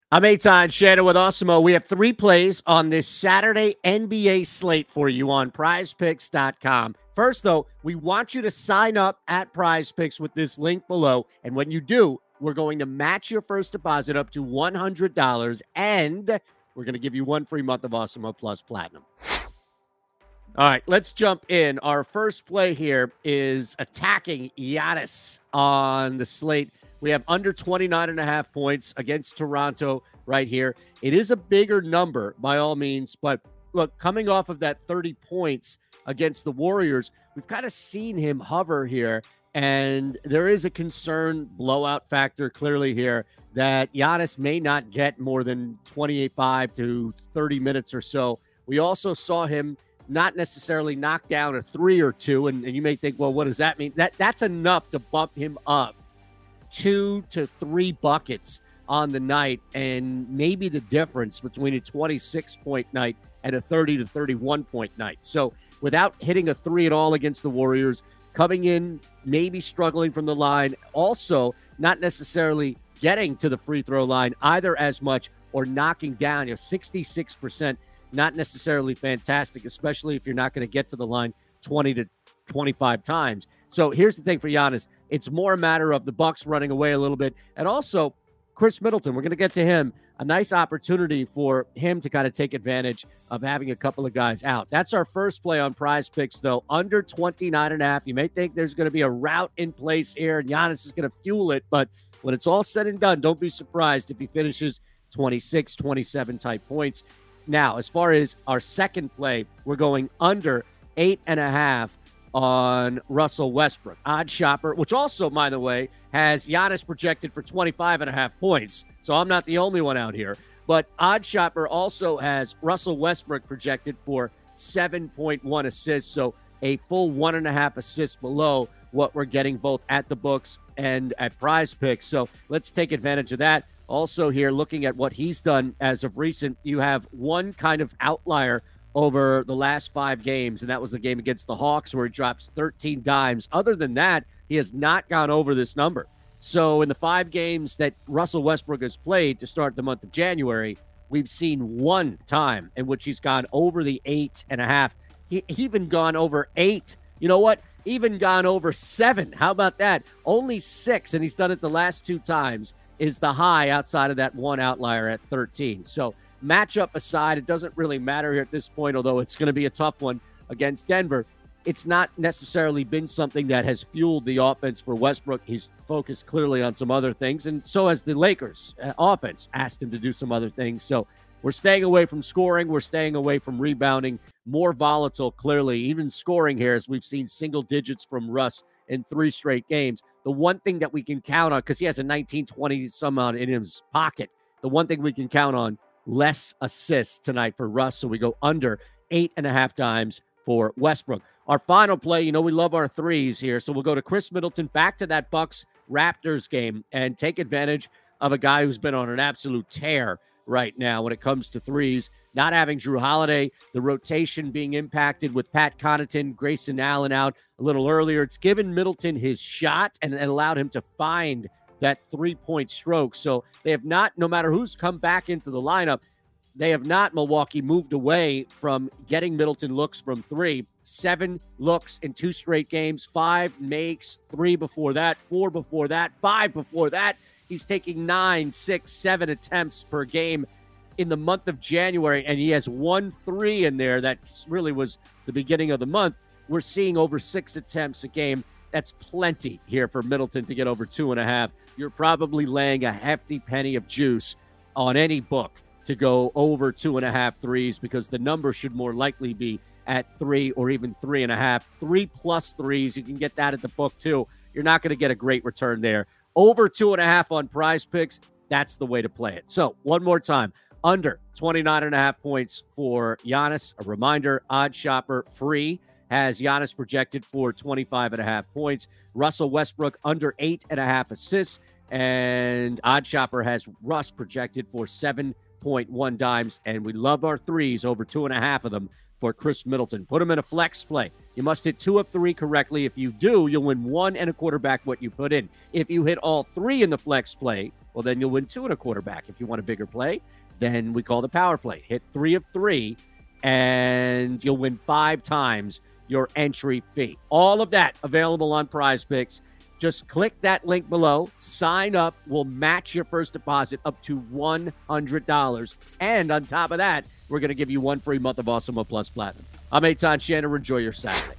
I'm Eitan Shannon with Osimo. We have three plays on this Saturday NBA slate for you on prizepicks.com. First, though, we want you to sign up at PrizePicks with this link below. And when you do, we're going to match your first deposit up to $100. And we're going to give you one free month of Osimo Plus Platinum. All right, let's jump in. Our first play here is attacking Giannis on the slate. We have under 29.5 points against Toronto right here. It is a bigger number by all means, but look, coming off of that 30 points against the Warriors, we've kind of seen him hover here, and there is a concern blowout factor clearly here that Giannis may not get more than 28.5 to 30 minutes or so. We also saw him not necessarily knock down a three or two, and you may think, well, what does that mean? That's enough to bump him up 2 to 3 buckets on the night, and maybe the difference between a 26-point night and a 30 to 31-point night. So without hitting a three at all against the Warriors, coming in, maybe struggling from the line, also not necessarily getting to the free throw line either as much or knocking down, 66%, not necessarily fantastic, especially if you're not going to get to the line 20 to 25 times. So here's the thing for Giannis. It's more a matter of the Bucks running away a little bit. And also, Chris Middleton, we're going to get to him. A nice opportunity for him to kind of take advantage of having a couple of guys out. That's our first play on PrizePicks, though. Under 29.5. You may think there's going to be a route in place here, and Giannis is going to fuel it. But when it's all said and done, don't be surprised if he finishes 26, 27 type points. Now, as far as our second play, we're going under 8.5 on Russell Westbrook. Odd Shopper, which also, by the way, has Giannis projected for 25.5 points. So I'm not the only one out here. But Odd Shopper also has Russell Westbrook projected for 7.1 assists. So a full 1.5 assists below what we're getting both at the books and at PrizePicks. So let's take advantage of that. Also here, looking at what he's done as of recent, you have one kind of outlier over the last 5 games, and that was the game against the Hawks where he drops 13 dimes. Other than that, he has not gone over this number. So in the 5 games that Russell Westbrook has played to start the month of January, we've seen one time in which he's gone over the 8.5. He even gone over 8. You know what? Even gone over 7. How about that? Only 6, and he's done it the last 2 times, is the high outside of that one outlier at 13. So matchup aside, it doesn't really matter here at this point, although it's going to be a tough one against Denver. It's not necessarily been something that has fueled the offense for Westbrook. He's focused clearly on some other things, and so has the Lakers offense asked him to do some other things. So we're staying away from scoring. We're staying away from rebounding. More volatile, clearly, even scoring here, as we've seen single digits from Russ in 3 straight games. The one thing that we can count on, because he has a 19-20 some odd in his pocket, the one thing we can count on, less assists tonight for Russ. So we go under 8.5 times for Westbrook. Our final play, we love our threes here. So we'll go to Chris Middleton, back to that Bucks-Raptors game, and take advantage of a guy who's been on an absolute tear right now when it comes to threes. Not having Drew Holiday, the rotation being impacted with Pat Connaughton, Grayson Allen out a little earlier. It's given Middleton his shot and allowed him to find that 3-point stroke. So they have not, no matter who's come back into the lineup, they have not, Milwaukee, moved away from getting Middleton looks from 3. 7 looks in 2 straight games, 5 makes, 3 before that, 4 before that, 5 before that. He's taking 9, 6, 7 attempts per game in the month of January, and he has 1 3 in there. That really was the beginning of the month. We're seeing over 6 attempts a game. That's plenty here for Middleton to get over 2.5. You're probably laying a hefty penny of juice on any book to go over 2.5 threes, because the number should more likely be at 3 or even 3.5. 3+ threes, you can get that at the book too. You're not going to get a great return there. Over 2.5 on PrizePicks, that's the way to play it. So one more time, under 29.5 points for Giannis. A reminder, Odd Shopper free has Giannis projected for 25.5 points. Russell Westbrook under 8.5 assists, and Odd Shopper has Russ projected for 7.1 dimes, and we love our threes, over 2.5 of them for Chris Middleton. Put him in a flex play. You must hit 2 of 3 correctly. If you do, you'll win 1 and a quarterback what you put in. If you hit all 3 in the flex play, Well, then you'll win 2 and a quarterback. If you want a bigger play, then we call the power play. Hit 3 of 3, and you'll win 5 times your entry fee. All of that available on Prize Picks. Just click that link below, sign up. We'll match your first deposit up to $100. And on top of that, we're going to give you 1 free month of Awesemo Plus Platinum. I'm Eitan Shander. Enjoy your Saturday.